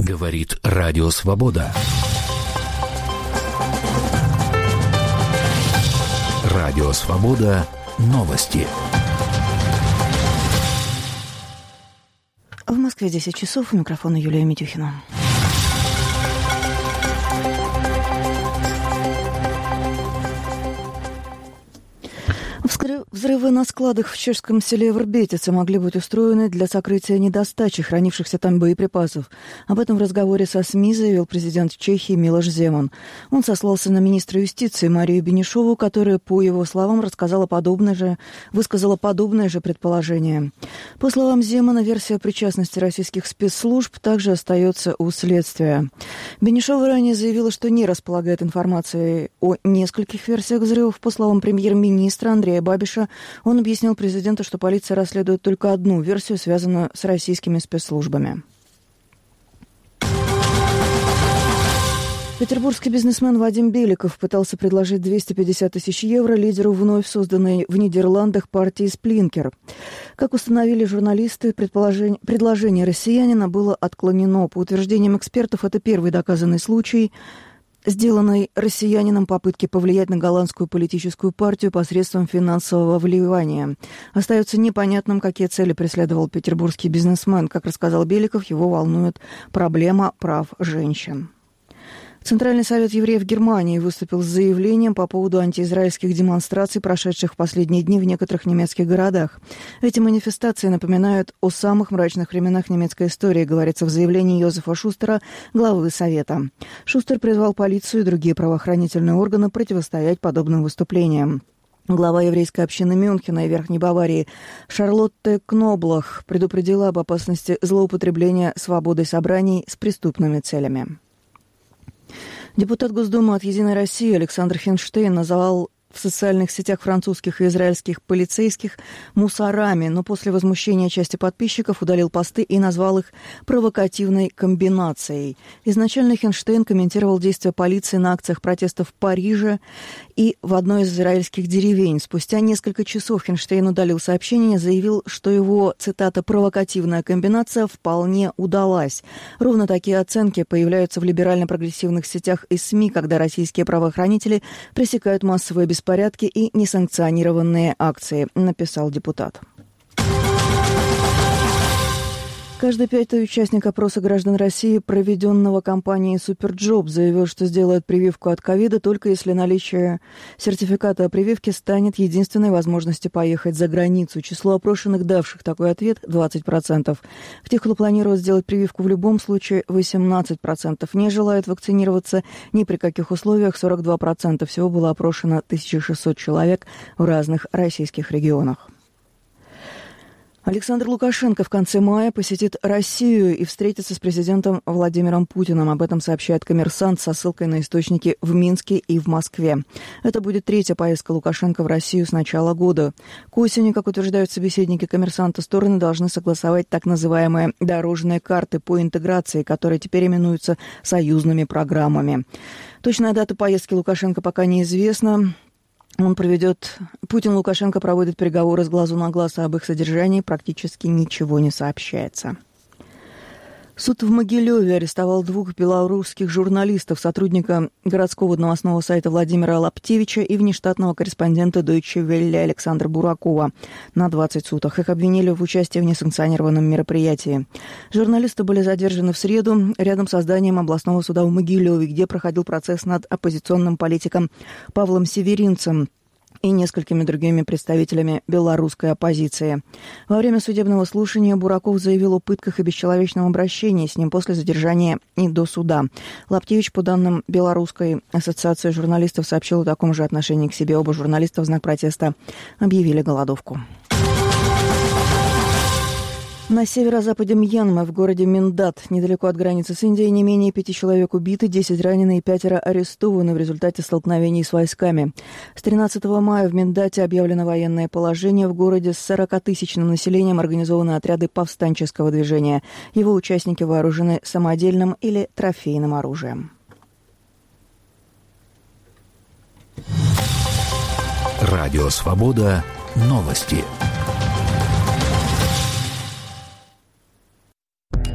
Говорит Радио Свобода. Радио Свобода. Новости. В Москве 10 часов. У микрофона Юлия Митюхина. Взрывы на складах в чешском селе Врбетице могли быть устроены для сокрытия недостачи хранившихся там боеприпасов. Об этом в разговоре со СМИ заявил президент Чехии Милош Земан. Он сослался на министра юстиции Марию Бенишову, которая, по его словам, высказала подобное же предположение. По словам Земана, версия причастности российских спецслужб также остается у следствия. Бенишова ранее заявила, что не располагает информацией о нескольких версиях взрывов. По словам премьер-министра Андрея Бабиша, он объяснил президенту, что полиция расследует только одну версию, связанную с российскими спецслужбами. Петербургский бизнесмен Вадим Беликов пытался предложить 250 тысяч евро лидеру вновь созданной в Нидерландах партии «Сплинкер». Как установили журналисты, предложение россиянина было отклонено. По утверждениям экспертов, это первый доказанный случай сделанной россиянином попытки повлиять на голландскую политическую партию посредством финансового вливания. Остается непонятным, какие цели преследовал петербургский бизнесмен. Как рассказал Беликов, его волнует проблема прав женщин. Центральный совет евреев Германии выступил с заявлением по поводу антиизраильских демонстраций, прошедших в последние дни в некоторых немецких городах. Эти манифестации напоминают о самых мрачных временах немецкой истории, говорится в заявлении Йозефа Шустера, главы Совета. Шустер призвал полицию и другие правоохранительные органы противостоять подобным выступлениям. Глава еврейской общины Мюнхена и Верхней Баварии Шарлотте Кноблах предупредила об опасности злоупотребления свободой собраний с преступными целями. Депутат Госдумы от «Единой России» Александр Хинштейн назвал в социальных сетях французских и израильских полицейских мусорами, но после возмущения части подписчиков удалил посты и назвал их провокативной комбинацией. Изначально Хинштейн комментировал действия полиции на акциях протеста в Париже и в одной из израильских деревень. Спустя несколько часов Хинштейн удалил сообщение, заявил, что его, цитата, «провокативная комбинация» вполне удалась. Ровно такие оценки появляются в либерально-прогрессивных сетях и СМИ, когда российские правоохранители пресекают массовые беспорядки и несанкционированные акции, написал депутат. Каждый пятый участник опроса граждан России, проведенного компанией «Суперджоп», заявил, что сделает прививку от ковида только если наличие сертификата о прививке станет единственной возможностью поехать за границу. Число опрошенных, давших такой ответ, 20%. В тех, кто планирует сделать прививку в любом случае, 18%. Не желают вакцинироваться ни при каких условиях, 42%. Всего было опрошено 1600 человек в разных российских регионах. Александр Лукашенко в конце мая посетит Россию и встретится с президентом Владимиром Путиным. Об этом сообщает «Коммерсант» со ссылкой на источники в Минске и в Москве. Это будет третья поездка Лукашенко в Россию с начала года. К осени, как утверждают собеседники «Коммерсанта», стороны должны согласовать так называемые дорожные карты по интеграции, которые теперь именуются союзными программами. Точная дата поездки Лукашенко пока неизвестна. Путин и Лукашенко проводят переговоры с глазу на глаз, а об их содержании практически ничего не сообщается. Суд в Могилеве арестовал 2 белорусских журналистов, сотрудника городского новостного сайта Владимира Лаптевича и внештатного корреспондента Deutsche Welle Александра Буракова на 20 суток. Их обвинили в участии в несанкционированном мероприятии. Журналисты были задержаны в среду рядом с зданием областного суда в Могилеве, где проходил процесс над оппозиционным политиком Павлом Северинцем и несколькими другими представителями белорусской оппозиции. Во время судебного слушания Бураков заявил о пытках и бесчеловечном обращении с ним после задержания и до суда. Лаптевич, по данным Белорусской ассоциации журналистов, сообщил о таком же отношении к себе. Оба журналиста в знак протеста объявили голодовку. На северо-западе Мьянмы, в городе Миндат, недалеко от границы с Индией, не менее 5 человек убиты, 10 ранены и 5 арестованы в результате столкновений с войсками. С 13 мая в Миндате объявлено военное положение. В городе с 40-тысячным населением организованы отряды повстанческого движения. Его участники вооружены самодельным или трофейным оружием. Радио «Свобода». Новости.